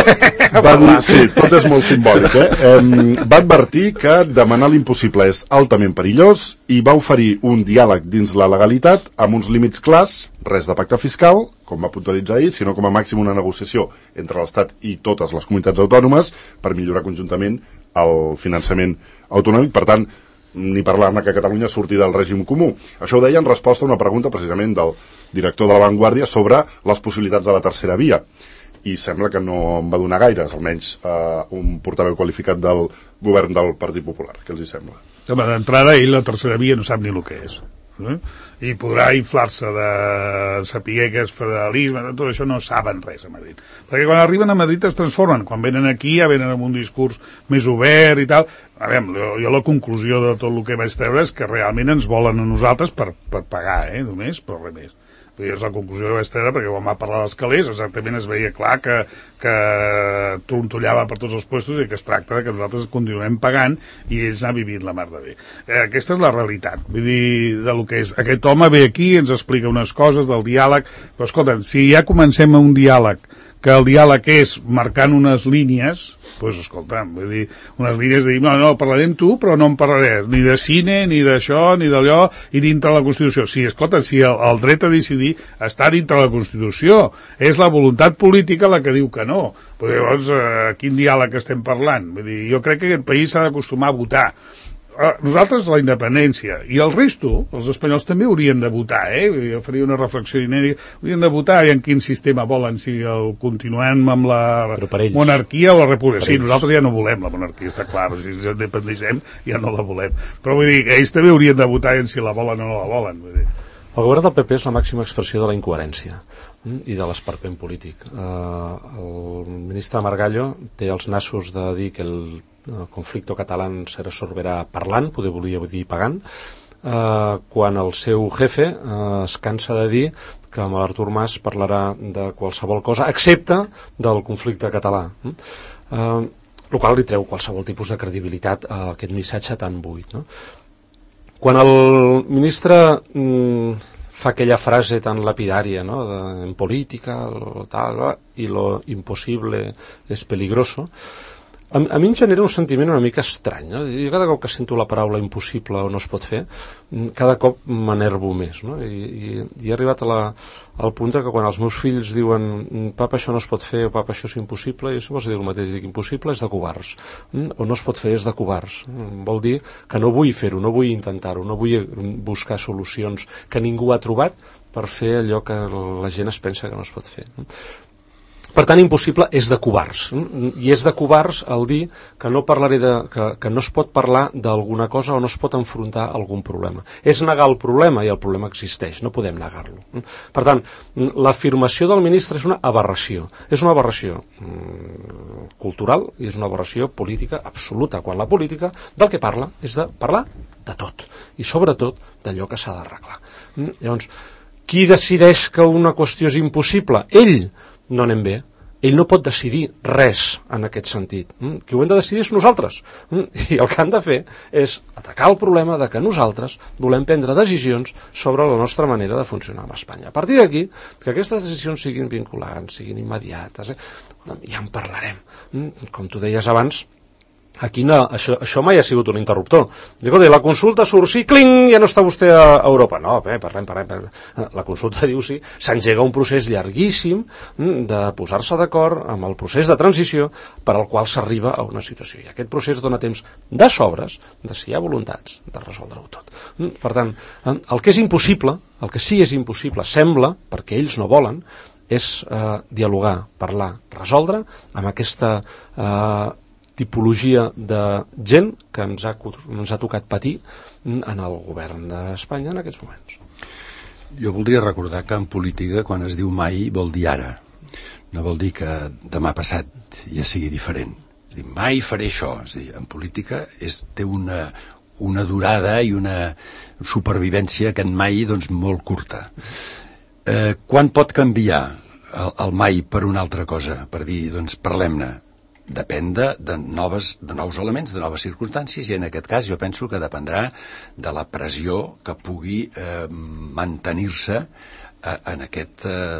Va dir, sí, tot és molt simbòlic, eh? eh? Va advertir que demanar l'impossible és altament perillós i va oferir un diàleg dins la legalitat amb uns límits clars, res de pacte fiscal, com va puntualitzar ahir, sinó com a màxim una negociació entre l'Estat i totes les comunitats autònomes per millorar conjuntament el finançament autonòmic. Per tant, ni parlar-ne que Catalunya surti del règim comú. Això ho deia en resposta a una pregunta precisament del director de La Vanguardia sobre les possibilitats de la tercera via. I sembla que no en va donar gaires, almenys eh, un portaveu qualificat del govern del Partit Popular. Què els hi sembla? Home, d'entrada, ell la tercera via no sap ni el que és. eh? I podrà inflar-se de saber que és federalisme, tot això no saben res a Madrid. Perquè quan arriben a Madrid es transformen, quan venen aquí ja venen amb un discurs més obert i tal. A veure, jo, jo la conclusió de tot el que vaig treure és que realment ens volen a nosaltres per, per pagar, eh, només, però res més. És la conclusió que vaig treure, perquè quan va parlar dels calés exactament es veia clar que, que trontollava per tots els puestos i que es tracta que nosaltres continuem pagant i ells han vivit la mar de bé. Eh, aquesta és la realitat, vull dir, de lo que és. Aquest home ve aquí, ens explica unes coses del diàleg, però escolta, si ja comencem a un diàleg, que el diàleg és marcant unes línies, doncs escolta, vull dir, unes línies de dir, no, no, parlarem tu, però no en parlaré ni de cine, ni d'això, ni d'allò, i dintre la Constitució. Sí, escolta, si el, el dret a decidir està dintre la Constitució, és la voluntat política la que diu que no. Però llavors, eh, quin diàleg estem parlant? Vull dir, jo crec que aquest país s'ha d'acostumar a votar. Nosaltres la independència i el resto, els espanyols també haurien de votar, eh? Jo faria una reflexió inèdita, haurien de votar i en quin sistema volen, si el continuem amb la monarquia o la república. Sí, nosaltres ja no volem la monarquia, està clar, si ens independicem ja no la volem, però vull dir que ells també haurien de votar en si la volen o no la volen, vull dir. El govern del P P és la màxima expressió de la incoherència i de l'esperpent polític. El ministre Margallo té els nassos de dir que el conflicte català se resolverà parlant, poder volia dir pagant, quan el seu jefe es cansa de dir que amb l'Artur Mas parlarà de qualsevol cosa, excepte del conflicte català. El qual li treu qualsevol tipus de credibilitat a aquest missatge tan buit, no? Quan el ministre mm, fa aquella frase tan lapidària, no? de, en política lo tal, i lo impossible és peligroso, a, a mi em genera un sentiment una mica estrany, no? Jo cada cop que sento la paraula impossible o no es pot fer, cada cop m'enervo més, no? I, i, i he arribat a la, al punt que quan els meus fills diuen papa això no es pot fer o papa això és impossible, jo si vols dir el mateix, dic impossible és de covards, o no es pot fer és de covards, vol dir que no vull fer-ho, no vull intentar-ho, no vull buscar solucions que ningú ha trobat per fer allò que la gent es pensa que no es pot fer. Per tant, impossible és de covards, i és de covards el dir que no parlaré de, que, que no es pot parlar d'alguna cosa o no es pot enfrontar algun problema. És negar el problema, i el problema existeix, no podem negar-lo. Per tant, l'afirmació del ministre és una aberració, és una aberració mm, cultural i és una aberració política absoluta, quan la política del que parla és de parlar de tot, i sobretot d'allò que s'ha d'arreglar. Llavors, qui decideix que una qüestió és impossible? Ell. No anem bé. Ell no pot decidir res en aquest sentit. Qui ho hem de decidir és nosaltres. I el que han de fer és atacar el problema de que nosaltres volem prendre decisions sobre la nostra manera de funcionar amb Espanya. A partir d'aquí, que aquestes decisions siguin vinculants, siguin immediates, eh? Ja en parlarem. Com tu deies abans, aquí no, això, això mai ha sigut un interruptor. Dic, la consulta surt, sí, cling, ja no està vostè a Europa. No, bé, parlem, parlem, parlem. La consulta diu sí, s'engega un procés llarguíssim de posar-se d'acord amb el procés de transició per al qual s'arriba a una situació. I aquest procés dona temps de sobres, de si hi ha voluntats, de resoldre-ho tot. Per tant, el que és impossible, el que sí és impossible, sembla, perquè ells no volen, és eh, dialogar, parlar, resoldre amb aquesta eh, tipologia de gent que ens ha, ens ha tocat patir en el govern d'Espanya en aquests moments. Jo voldria recordar que en política, quan es diu mai, vol dir ara. No vol dir que demà passat ja sigui diferent. És dir, mai faré això. És dir, en política és, té una, una durada i una supervivència que en mai, doncs, molt curta. Eh, quan pot canviar el, el mai per una altra cosa? Per dir, doncs, parlem-ne. Depèn de, de, noves, de nous elements, de noves circumstàncies, i en aquest cas jo penso que dependrà de la pressió que pugui eh, mantenir-se eh, en aquest eh,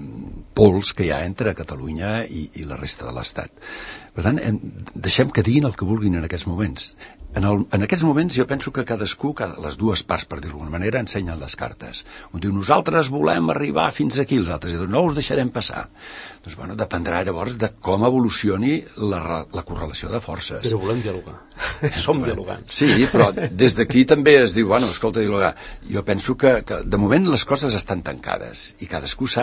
pols que hi ha entre Catalunya i, i la resta de l'Estat. Per tant, hem, deixem que diguin el que vulguin en aquests moments. En, el, en aquests moments jo penso que cadascú, cada, les dues parts, per dir-ho d'alguna manera, ensenyen les cartes. Un diu, nosaltres volem arribar fins aquí, els altres diuen, no us deixarem passar. Doncs, bueno, dependrà llavors de com evolucioni la, la correlació de forces. Però volem dialogar. Som dialogants. Sí, però des d'aquí també es diu, bueno, escolta, dialogar. Jo penso que, que de moment les coses estan tancades i cadascú sap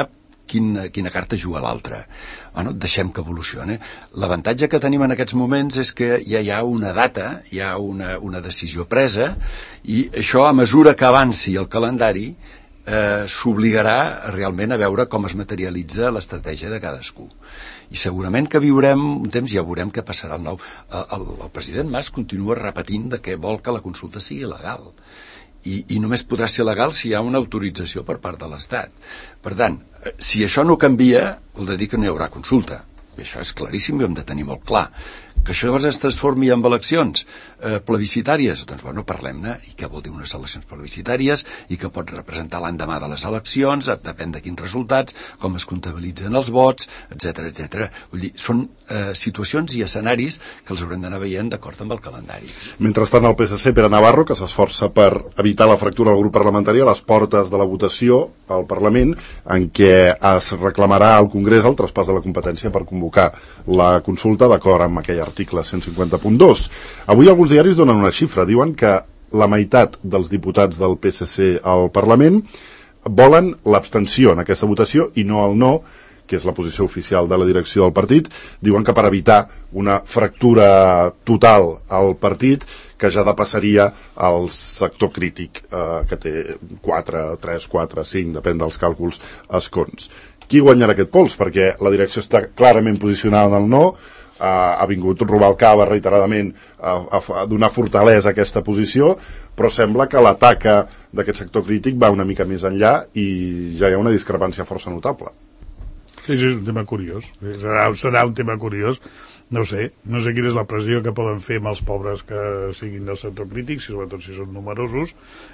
quina, quina carta juga l'altra. Bueno, deixem que evolucioni. L'avantatge que tenim en aquests moments és que ja hi ha una data, hi ha una, una decisió presa, i això, a mesura que avanci el calendari, eh, s'obligarà realment a veure com es materialitza l'estratègia de cadascú. I segurament que viurem un temps, ja veurem què passarà el nou. El, el, el president Mas continua repetint de que vol que la consulta sigui legal. I, i només podrà ser legal si hi ha una autorització per part de l'Estat. Per tant, si això no canvia, vol dir que no hi haurà consulta. I això és claríssim i ho hem de tenir molt clar. Que això llavors es transformi en eleccions eh, plebiscitàries, doncs bueno, parlem-ne. I què vol dir unes eleccions plebiscitàries i què pot representar l'endemà de les eleccions, depèn de quins resultats, com es comptabilitzen els vots, etcètera, etcètera. Vull dir, són eh, situacions i escenaris que els haurem d'anar veient d'acord amb el calendari. Mentrestant, el P S C, Pere Navarro, que s'esforça per evitar la fractura del grup parlamentari a les portes de la votació al Parlament, en què es reclamarà al Congrés el traspàs de la competència per convocar la consulta d'acord amb aquell article cent cinquanta punt dos. Avui alguns diaris donen una xifra, diuen que la meitat dels diputats del P S C al Parlament volen l'abstenció en aquesta votació i no el no, que és la posició oficial de la direcció del partit. Diuen que per evitar una fractura total al partit, que ja depassaria el sector crític, eh, que té quatre, tres, quatre, cinc, depèn dels càlculs, escons. Qui guanyarà aquest pols? Perquè la direcció està clarament posicionada en el no, Uh, ha vingut Rubalcaba reiteradament a, a, a donar fortalesa a aquesta posició, però sembla que l'ataca d'aquest sector crític va una mica més enllà i ja hi ha una discrepància força notable. Sí, sí, és un tema curiós. Serà, serà un tema curiós. No sé, no sé quina és la pressió que poden fer amb els pobres que siguin del sector crític, si sobretot si són numerosos,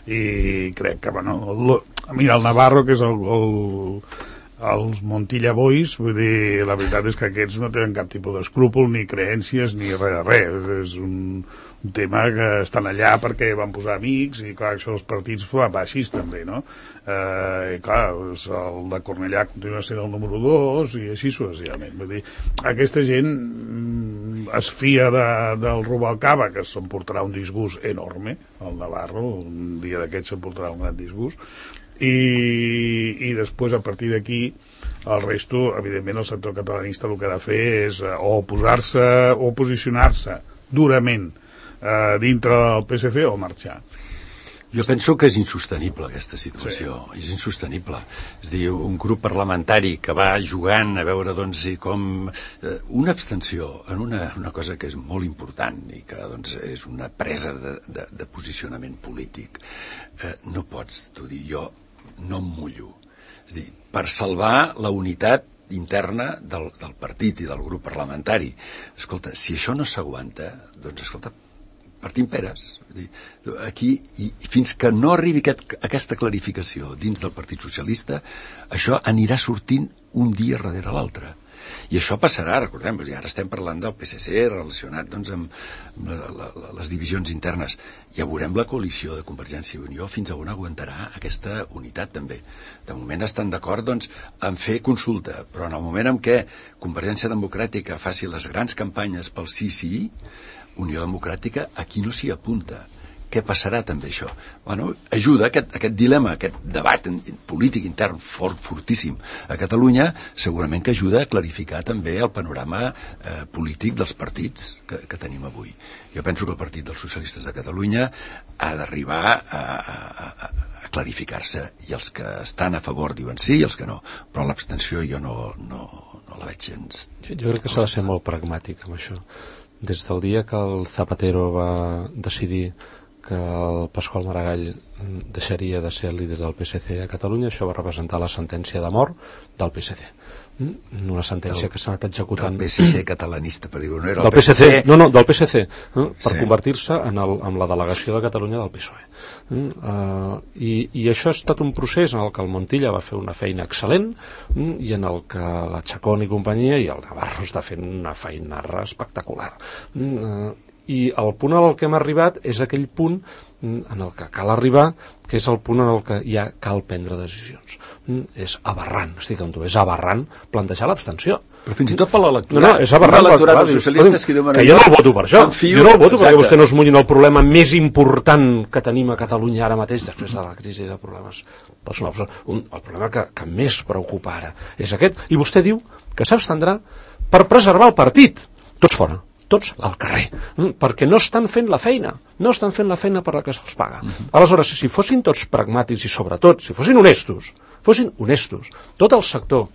i crec que, bueno, el, mira, el Navarro, que és el... el els Montilla Boys, vull dir, la veritat és que aquests no tenen cap tipus d'escrúpol, ni creències, ni res de res. És un, un tema que estan allà perquè van posar amics, i clar, això dels partits va així també, no? Eh, i clar, el de Cornellà continua sent el número dos, i així successivament. Vull dir, aquesta gent es fia de, del Rubalcaba, que s'emportarà un disgust enorme, el Navarro, un dia d'aquests s'emportarà un gran disgust, I, i després a partir d'aquí el resto, evidentment el sector catalanista el que ha de fer és o posar-se o posicionar-se durament eh, dintre del P S C o marxar. Jo penso que és insostenible aquesta situació, sí. És insostenible. És a dir, un grup parlamentari que va jugant a veure doncs, com eh, una abstenció en una, una cosa que és molt important i que doncs, és una presa de, de, de posicionament polític. Eh, no pots, tu dir, jo no em mullo. És a dir, per salvar la unitat interna del, del partit i del grup parlamentari. Escolta, si això no s'aguanta, doncs escolta, partim peres. Aquí, i fins que no arribi aquest, aquesta clarificació dins del Partit Socialista, això anirà sortint un dia darrere l'altre. I això passarà, recordem, ara estem parlant del P S C relacionat doncs, amb la, la, les divisions internes. Ja veurem la coalició de Convergència i Unió fins a on aguantarà aquesta unitat també. De moment estan d'acord doncs, en fer consulta, però en el moment en què Convergència Democràtica faci les grans campanyes pel sí, sí, Unió Democràtica aquí no s'hi apunta. Què passarà també això? Bueno, ajuda aquest, aquest dilema, aquest debat polític intern fort, fortíssim a Catalunya, segurament que ajuda a clarificar també el panorama eh, polític dels partits que, que tenim avui. Jo penso que el Partit dels Socialistes de Catalunya ha d'arribar a, a, a, a clarificar-se, i els que estan a favor diuen sí i els que no, però l'abstenció jo no, no, no la veig gens. Jo, jo crec que s'ha de ser molt pragmàtic amb això. Des del dia que el Zapatero va decidir que el Pasqual Maragall deixaria de ser el líder del P S C a Catalunya, això va representar la sentència de mort del P S C. Una sentència que s'ha anat executant... Del P S C catalanista, per dir-ho, no era el P S C... P S C. No, no, del P S C, eh? Per sí. convertir-se en, el, en la delegació de Catalunya del P S O E. Uh, i, I això ha estat un procés en el que el Montilla va fer una feina excel·lent i en el que la Chacón i companyia i el Navarro està fent una feina espectacular. Uh, I el punt al que hem arribat és aquell punt en el que cal arribar, que és el punt en el que ja cal prendre decisions. És aberrant, estic amb tu, és aberrant plantejar l'abstenció. Però fins i tot per l'electorat. No, no, és aberrant. L'electorat dels socialistes que diuen... Que jo no el voto per això. Confio, jo no el voto exacte. perquè vostè no es mulli en el problema més important que tenim a Catalunya ara mateix, després de la crisi de problemes personals. Un, el problema que, que més preocupa ara és aquest. I vostè diu que s'abstendrà per preservar el partit. Tots fora. Tots al carrer, perquè no estan fent la feina, no estan fent la feina per la que se'ls paga. Aleshores, si fossin tots pragmàtics i sobretot, si fossin honestos, fossin honestos, tot el sector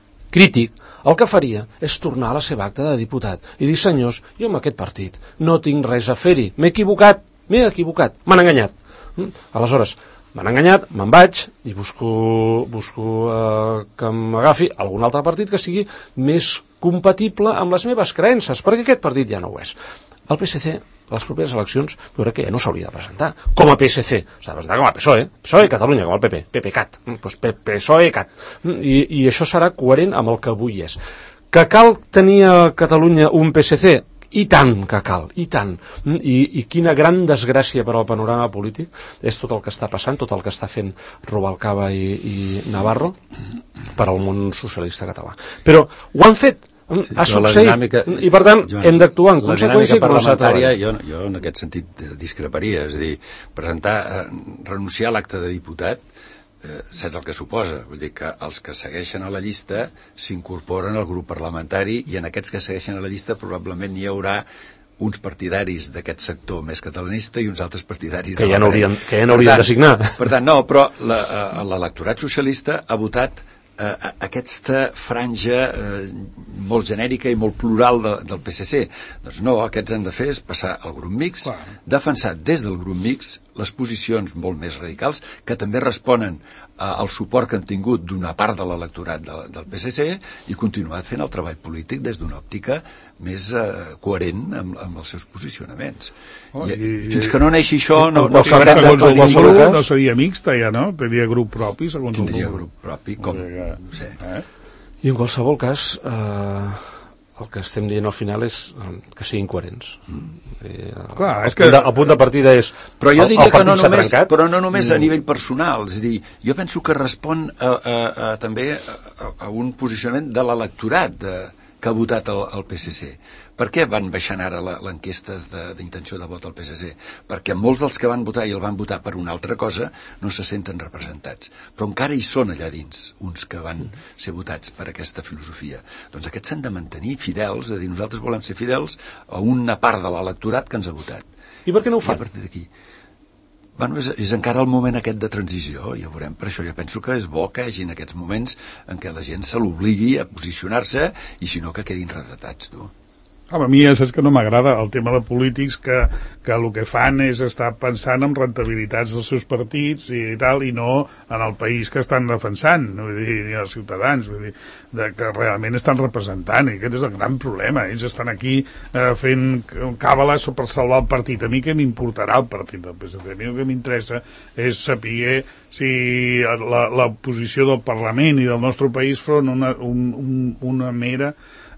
crític el que faria és tornar a la seva acta de diputat i dir, senyors, jo amb aquest partit no tinc res a fer-hi, m'he equivocat, m'he equivocat, m'han enganyat. Aleshores, m'han enganyat, me'n vaig i busco, busco eh, que m'agafi algun altre partit que sigui més compatible amb les meves creences, perquè aquest partit ja no ho és. El P S C, a les properes eleccions, jo crec que ja no s'hauria de presentar com a P S C, s'ha de presentar com a P S O E, P S O E Catalunya, com el P P, PPCat, doncs P S O E Cat, I, i això serà coherent amb el que avui és. Que cal tenir a Catalunya un P S C? I tant que cal, i tant. I, i quina gran desgràcia per al panorama polític és tot el que està passant, tot el que està fent Rubalcaba i, i Navarro per al món socialista català. Però ho han fet, sí, ha succeït, dinàmica, i per tant Joan, hem d'actuar en conseqüència i començar a treballar. Jo, jo en aquest sentit discreparia, és a dir, presentar, eh, renunciar a l'acte de diputat, Eh, saps el que suposa? Vull dir que els que segueixen a la llista s'incorporen al grup parlamentari i en aquests que segueixen a la llista probablement hi haurà uns partidaris d'aquest sector més catalanista i uns altres partidaris que de ja no haurien, que ja no haurien tant, de signar. Per tant, no, però l'electorat socialista ha votat eh, aquesta franja eh, molt genèrica i molt plural de, del P S C. Doncs no, aquests han de fer és passar al grup mix, Clar. defensar des del grup mix les posicions molt més radicals que també responen eh, al suport que han tingut d'una part de l'electorat de, del P S C i continuar fent el treball polític des d'una òptica més eh, coherent amb, amb els seus posicionaments. Oh, I, i, fins que no neixi això no, no, no sabrem segons el de número no seria mixta ja, no? Tindria grup propi segons el tindria número. grup propi com, Que, sí. eh? I en qualsevol cas eh, el que estem dient al final és que siguin coherents. Mm. Eh, Clar, el, és que... punt de, el punt de partida és però jo diria el, el que no partit s'ha només, trencat. però no només a Mm. nivell personal, és a dir, jo penso que respon a, a, a, també a, a un posicionament de l'electorat de, que ha votat el, el P S C. Per què van baixant ara l'enquestes d'intenció de, de vot al P S C? Perquè molts dels que van votar i el van votar per una altra cosa no se senten representats. Però encara hi són allà dins uns que van ser votats per aquesta filosofia. Doncs aquests s'han de mantenir fidels, és a dir, nosaltres volem ser fidels a una part de l'electorat que ens ha votat. I per què no ho I a fan? partir d'aquí... Bueno, és, és encara el moment aquest de transició, ja veurem, per això jo penso que és bo que hi hagi aquests moments en què la gent se l'obligui a posicionar-se i si no que quedin retratats, tu. Home, a mi ja saps que no m'agrada el tema de polítics que, que el que fan és estar pensant en rentabilitats dels seus partits i tal, i no en el país que estan defensant, vull dir, ni els ciutadans, vull dir, de, que realment estan representant, i aquest és el gran problema. Ells estan aquí eh, fent càbales per salvar el partit. A mi què m'importarà el partit del P S C? A mi el que m'interessa és saber si la, la posició del Parlament i del nostre país front una, un, un, una mera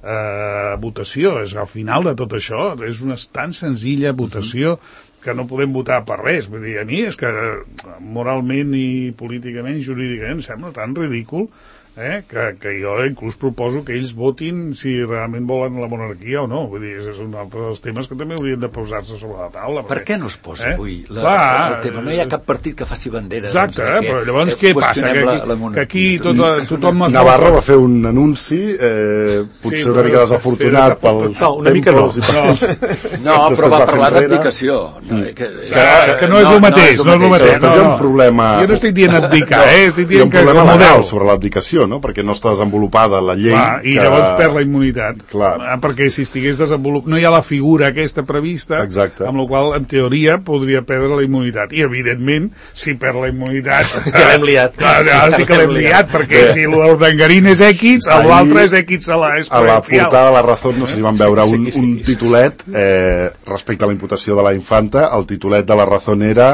Eh, votació. És al final de tot això és una tan senzilla votació que no podem votar per res. Vull dir, a mi és que moralment i políticament i jurídicament em sembla tan ridícul eh, que, que jo inclús proposo que ells votin si realment volen la monarquia o no. Vull dir, és un altre dels temes que també haurien de posar-se sobre la taula. Per què no es posa eh? avui la, Clar, el tema? No hi ha cap partit que faci bandera. Exacte, doncs, eh, però llavors què passa? Que, la, la la que aquí tot, tothom es Navarro va fer un anunci eh, potser Sí, una mica però- desafortunat sí, pels no, una mica no. tempos i pels... No, però Després va va fer parlar enrere. d'abdicació. No, que, que, que no és el mateix, no és el mateix. Després No, hi ha un no. problema... Jo no estic dient abdicar, eh? Estic Hi ha dient un que problema el legal model. sobre l'abdicació, no? Perquè no està desenvolupada la llei... Clar, i que... llavors perd la immunitat. Clar. Ah, perquè si estigués desenvolupat... No hi ha la figura aquesta prevista, Exacte. amb la qual en teoria podria perdre la immunitat. I evidentment, si perd la immunitat... Ja l'hem liat. Clar, ara sí que l'hem liat, perquè si l'Urdangarín és X, Ahir, l'altre és X a la A la portada de la Razón no sé si van veure Sí, sí, un, sí, sí. un titulet eh, respecte a la imputació de la Infanta. El titulet de la Razón era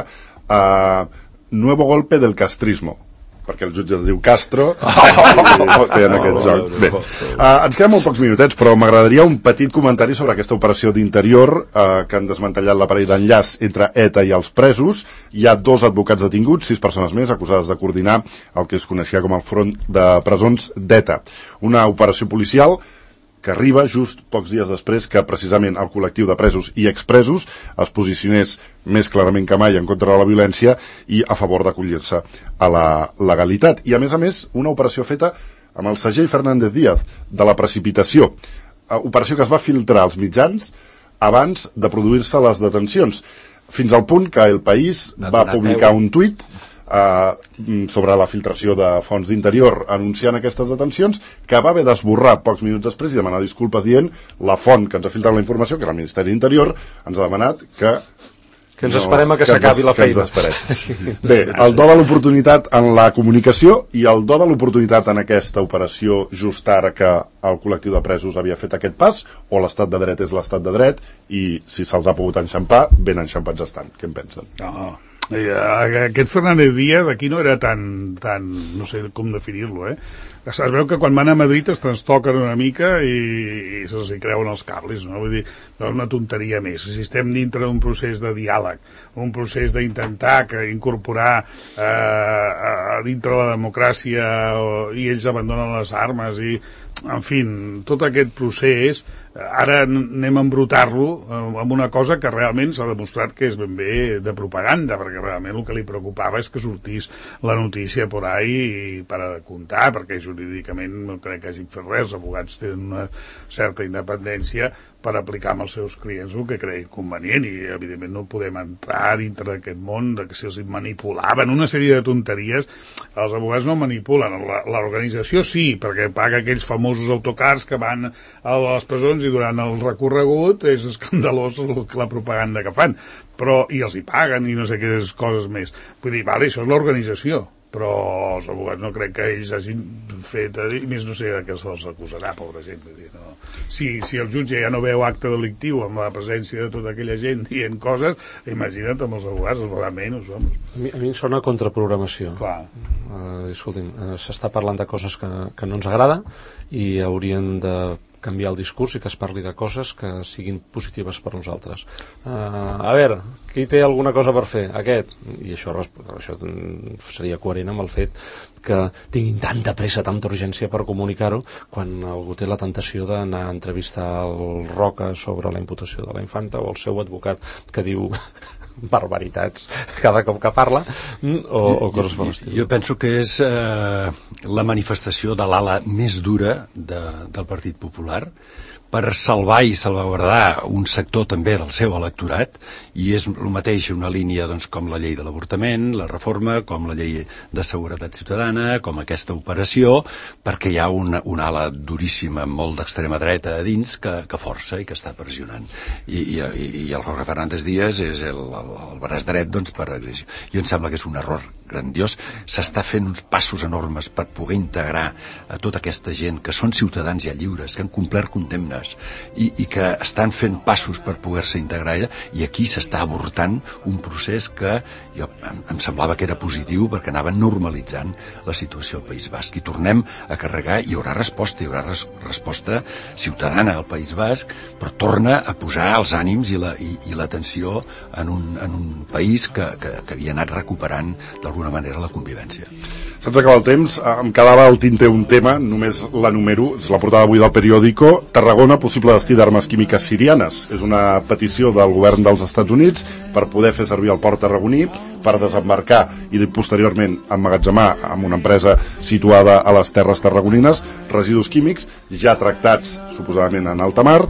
eh, Nuevo golpe del castrismo, perquè el jutge es diu Castro i feien aquest joc. Bé, uh, ens queden molt pocs minutets, però m'agradaria un petit comentari sobre aquesta operació d'Interior uh, que han desmantellat l'aparell d'enllaç entre ETA i els presos. Hi ha dos advocats detinguts, sis persones més acusades de coordinar el que es coneixia com el front de presons d'ETA. Una operació policial que arriba just pocs dies després que precisament el col·lectiu de presos i expresos es posicionés més clarament que mai en contra de la violència i a favor d'acollir-se a la legalitat. I a més a més, una operació feta amb el segell Fernández Díaz de la precipitació, operació que es va filtrar als mitjans abans de produir-se les detencions, fins al punt que El País va publicar un tuit Uh, sobre la filtració de fonts d'interior anunciant aquestes detencions, que va haver d'esborrar pocs minuts després i demanar disculpes dient la font que ens ha filtrat la informació, que era el Ministeri d'Interior, ens ha demanat que que ens esperem a que, que s'acabi la feina. Bé, el do de l'oportunitat en la comunicació i el do de l'oportunitat en aquesta operació just ara que el col·lectiu de presos havia fet aquest pas, o l'estat de dret és l'estat de dret i si se'ls ha pogut enxampar, ben enxampats estan. Què en pensen? No, aquest Fernández Díaz aquí no era tan, tan no sé com definir-lo, eh? Es veu que quan van a Madrid es transtoquen una mica i, i se'ls hi creuen els cables, no? Vull dir, no és una tonteria més. Si estem dintre d'un procés de diàleg, un procés d'intentar que incorporar eh, a, dintre la democràcia o, i ells abandonen les armes i, en fi, tot aquest procés, ara anem a embrutar-lo amb una cosa que realment s'ha demostrat que és ben bé de propaganda, perquè realment el que li preocupava és que sortís la notícia por ahí per a comptar, perquè jurídicament no crec que hagin fet res, els abogats tenen una certa independència per aplicar amb els seus clients el que creien convenient i evidentment no podem entrar dintre d'aquest món de que se'ls manipulaven una sèrie de tonteries. Els abogats no manipulen, l'organització sí, perquè paga aquells famosos autocars que van a les presons i durant el recorregut és escandalós la propaganda que fan, però i els hi paguen i no sé quines coses més. Vull dir, vale, això és l'organització, però els abogats no crec que ells hagin fet, i més no sé de què se'ls acusarà, pobra gent. Vull dir, no. Si, si el jutge ja no veu acte delictiu amb la presència de tota aquella gent dient coses, imagina't amb els abogats, els veurà menys. A mi, a mi em sona contraprogramació. Clar. Uh, escolti'm, uh, s'està parlant de coses que, que no ens agrada i haurien de canviar el discurs i que es parli de coses que siguin positives per nosaltres. Uh, a veure, qui té alguna cosa per fer? Aquest. I això, això seria coherent amb el fet que tinguin tanta pressa, tanta urgència per comunicar-ho, quan algú té la tentació d'anar a entrevistar el Roca sobre la imputació de la infanta o el seu advocat que diu barbaritats cada cop que parla o, o coses per l'estil. Jo penso que és eh, la manifestació de l'ala més dura de, del Partit Popular per salvar i salvaguardar un sector també del seu electorat, i és el mateix una línia doncs, com la llei de l'avortament, la reforma, com la llei de seguretat ciutadana, com aquesta operació, perquè hi ha una, una ala duríssima, molt d'extrema dreta a dins, que, que força i que està pressionant. I, i, i el Jorge Fernández Díaz és el, el, el braç dret doncs, per agressió. Jo em sembla que és un error grandiós. S'està fent uns passos enormes per poder integrar a tota aquesta gent que són ciutadans ja lliures, que han complert condemnes i, i que estan fent passos per poder-se integrar ella, i aquí s'està avortant un procés que jo, em, em semblava que era positiu perquè anava normalitzant la situació al País Basc, i tornem a carregar, hi haurà resposta, hi haurà res, resposta ciutadana al País Basc, però torna a posar els ànims i la, i, i l'atenció en, un, en un país que, que, que havia anat recuperant d'alguna manera la convivència. Se'ns acaba el temps, em quedava al tinter un tema, només la número, és la portada avui del periòdico. Tarragona, possible destí d'armes químiques sirianes. És una petició del govern dels Estats Units per poder fer servir el port tarragoní per desembarcar i posteriorment emmagatzemar amb una empresa situada a les terres tarragonines residus químics ja tractats suposadament en alta mar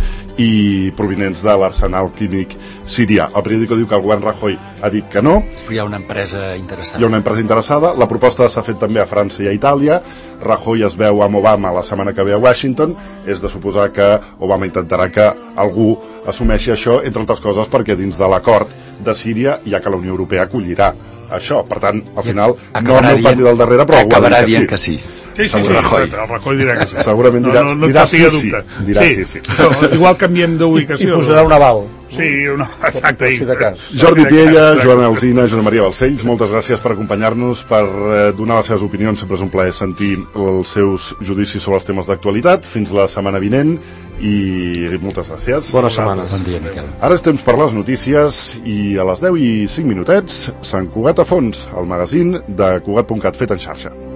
i provinents de l'arsenal químic sirià. El periòdico diu que el govern Rajoy ha dit que no. Hi ha una empresa interessada. Hi ha una empresa interessada. La proposta s'ha fet també a França i a Itàlia. Rajoy es veu amb Obama la setmana que ve a Washington. És de suposar que Obama intentarà que algú assumeixi això, entre altres coses perquè dins de l'acord de Síria ja que la Unió Europea acollirà això. Per tant, al final, no en el pati del darrere, però algú acabarà ha dit dient que sí. Sí, sí, sí, Rajoy. el Rajoy dirà que sí. Segurament dirà, no, no, no dirà sí, sí, sí. Dirà sí, sí. No, igual canviem d'ubicació. I posarà un aval. Sí, una, exacte. Si de cas. Jordi Piella, Joana Alsina, Josep Maria Balcells, moltes gràcies per acompanyar-nos, per eh, donar les seves opinions. Sempre és un plaer sentir els seus judicis sobre els temes d'actualitat. Fins la setmana vinent i moltes gràcies. Bona setmana. Bon dia, Miquel. Ara és temps per les notícies i a les deu i cinc minutets Sant Cugat a fons, el magazín de Cugat punt cat fet en xarxa.